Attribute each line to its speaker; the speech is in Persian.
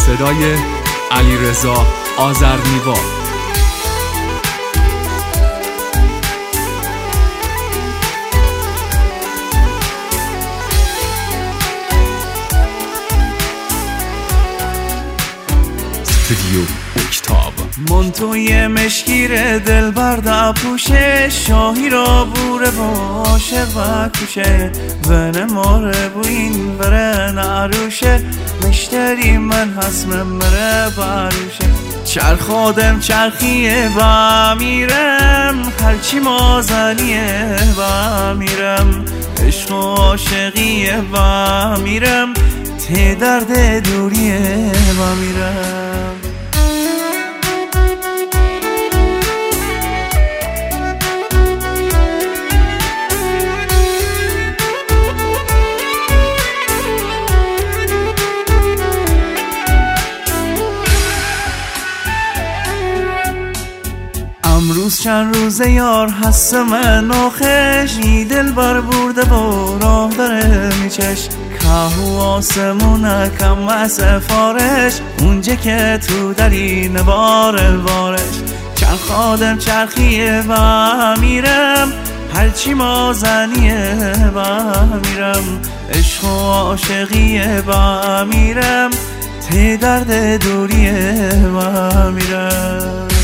Speaker 1: صدای علیرضا آذرنیوا. استودیو اکتاب.
Speaker 2: منتوی مشکیر دل برد پوشه، شاهی را بوره باشه و کوشه، ونه ماره بوین بره نعروشه، مشتری من حسم مره باروشه. چرخادم چرخیه و میرم، هرچی مازنیه و میرم، عشق و عاشقیه و میرم، ته درد دوریه و میرم. امروز چند روزه یار هست من آخش، دل بر برده و راه داره میچش، که و آسمونه کم از فارش، اونجا که تو داری نوار وارش. چند خادم چرخیه و میرم، هرچی مازنیه و میرم، عشق و عاشقیه و میرم، ته درد دوریه و میرم.